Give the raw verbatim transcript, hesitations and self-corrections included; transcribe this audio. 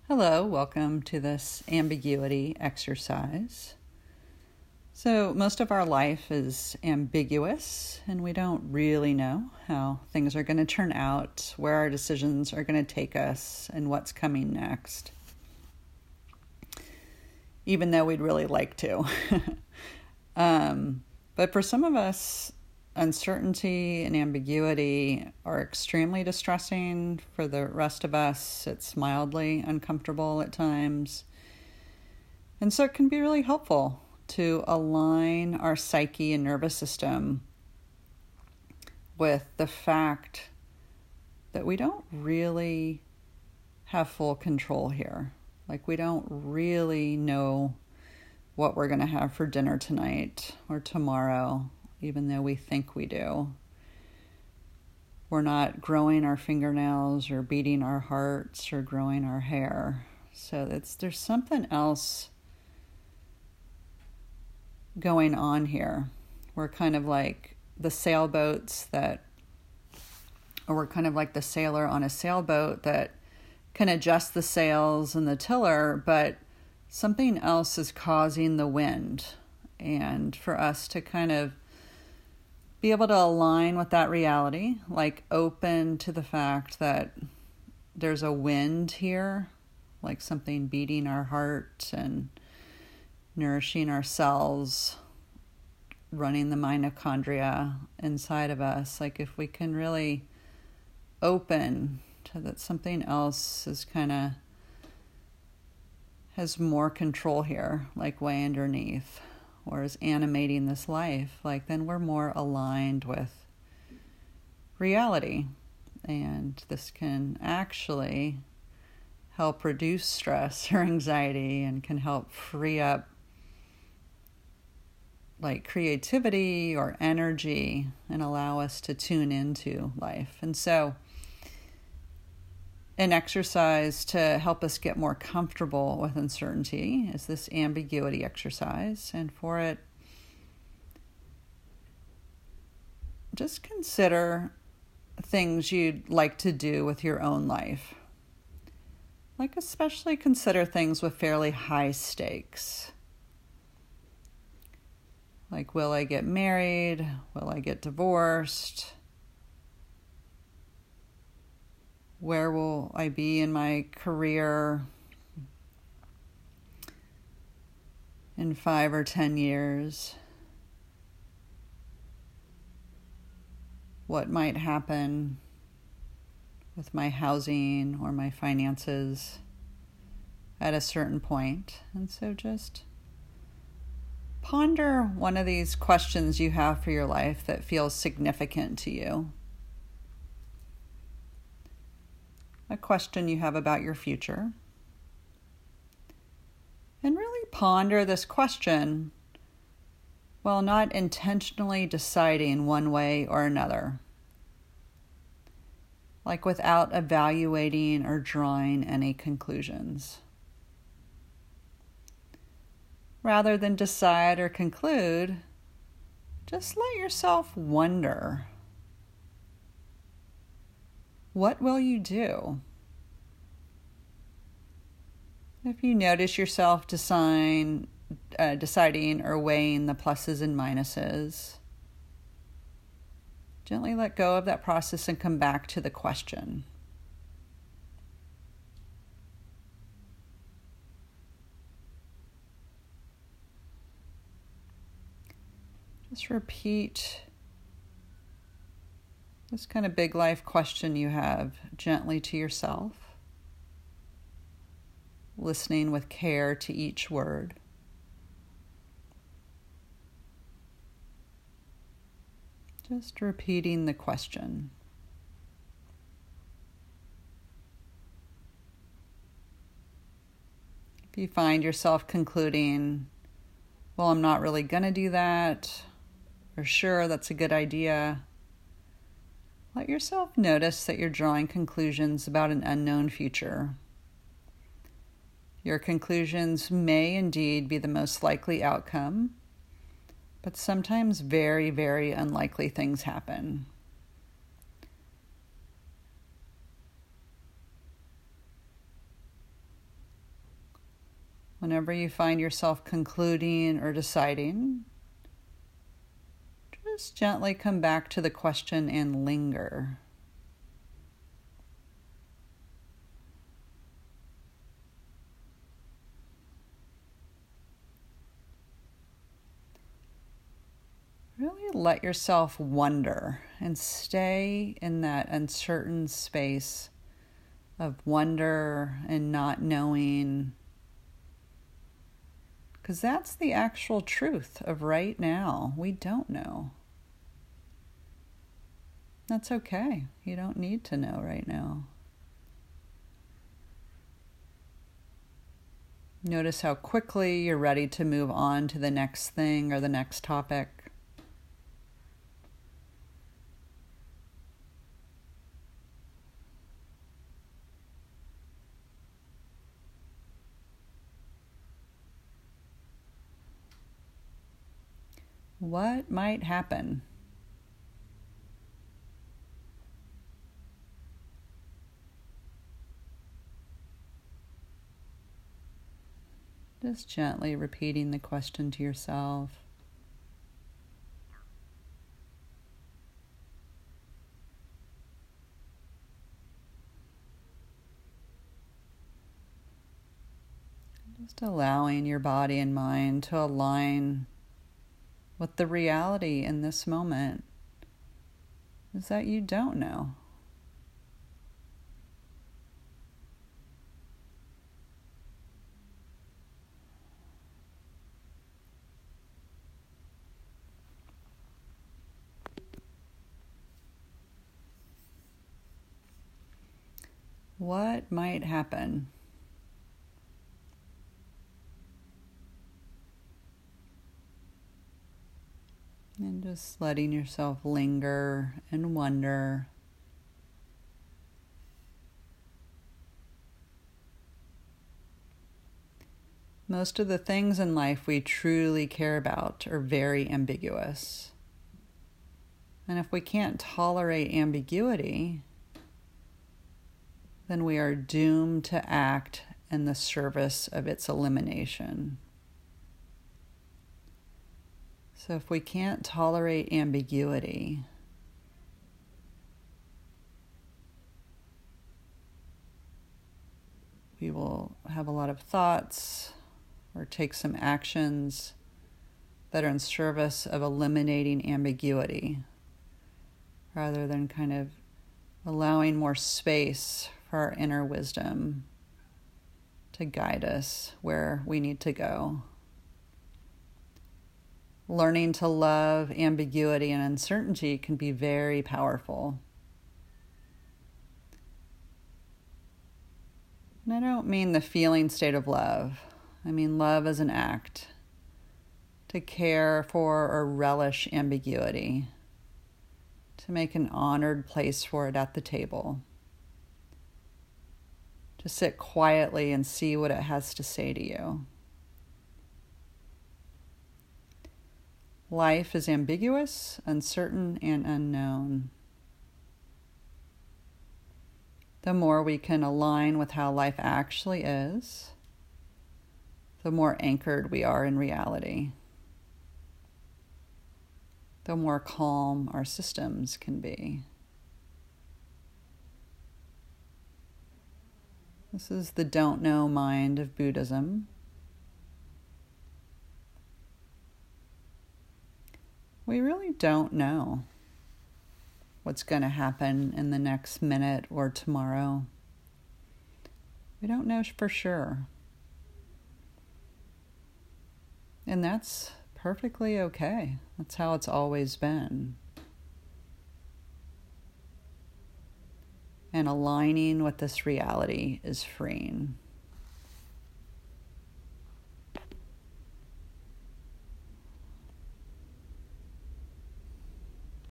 Hello, welcome to this ambiguity exercise. So most of our life is ambiguous and we don't really know how things are going to turn out, where our decisions are going to take us, and what's coming next. Even though we'd really like to. um, but for some of us, uncertainty and ambiguity are extremely distressing. For the rest of us, it's mildly uncomfortable at times. And so it can be really helpful to align our psyche and nervous system with the fact that we don't really have full control here. Like we don't really know what we're going to have for dinner tonight or tomorrow, even though we think we do. We're not growing our fingernails or beating our hearts or growing our hair. So it's there's something else going on here. We're kind of like the sailboats that, or we're kind of like the sailor on a sailboat that can adjust the sails and the tiller, but something else is causing the wind. And for us to kind of be able to align with that reality, like open to the fact that there's a wind here, like something beating our heart and nourishing our cells, running the mitochondria inside of us. Like if we can really open to that something else is kind of has more control here, like way underneath, or is animating this life, like then we're more aligned with reality. And this can actually help reduce stress or anxiety and can help free up like creativity or energy and allow us to tune into life. And so an exercise to help us get more comfortable with uncertainty is this ambiguity exercise. And for it, just consider things you'd like to do with your own life. Like especially consider things with fairly high stakes. Like, will I get married? Will I get divorced? Where will I be in my career in five or ten years? What might happen with my housing or my finances at a certain point? And so just ponder one of these questions you have for your life that feels significant to you. A question you have about your future. And really ponder this question while not intentionally deciding one way or another. Like without evaluating or drawing any conclusions. Rather than decide or conclude, just let yourself wonder. What will you do? If you notice yourself design, uh, deciding or weighing the pluses and minuses, gently let go of that process and come back to the question. Just repeat this kind of big life question you have gently to yourself, listening with care to each word. Just repeating the question. If you find yourself concluding, well, I'm not really going to do that, or sure, that's a good idea, let yourself notice that you're drawing conclusions about an unknown future. Your conclusions may indeed be the most likely outcome, but sometimes very, very unlikely things happen. Whenever you find yourself concluding or deciding, just gently come back to the question and linger. Really let yourself wonder and stay in that uncertain space of wonder and not knowing, because that's the actual truth of right now. We don't know. That's okay. You don't need to know right now. Notice how quickly you're ready to move on to the next thing or the next topic. What might happen? Just gently repeating the question to yourself. Just allowing your body and mind to align with the reality in this moment is that you don't know. What might happen? And just letting yourself linger and wonder. Most of the things in life we truly care about are very ambiguous. And if we can't tolerate ambiguity, then we are doomed to act in the service of its elimination. So if we can't tolerate ambiguity, we will have a lot of thoughts or take some actions that are in service of eliminating ambiguity, rather than kind of allowing more space for our inner wisdom to guide us where we need to go. Learning to love ambiguity and uncertainty can be very powerful. And I don't mean the feeling state of love. I mean love as an act. To care for or relish ambiguity. To make an honored place for it at the table. To sit quietly and see what it has to say to you. Life is ambiguous, uncertain, and unknown. The more we can align with how life actually is, the more anchored we are in reality. The more calm our systems can be. This is the don't know mind of Buddhism. We really don't know what's going to happen in the next minute or tomorrow. We don't know for sure. And that's perfectly okay. That's how it's always been. And aligning with this reality is freeing.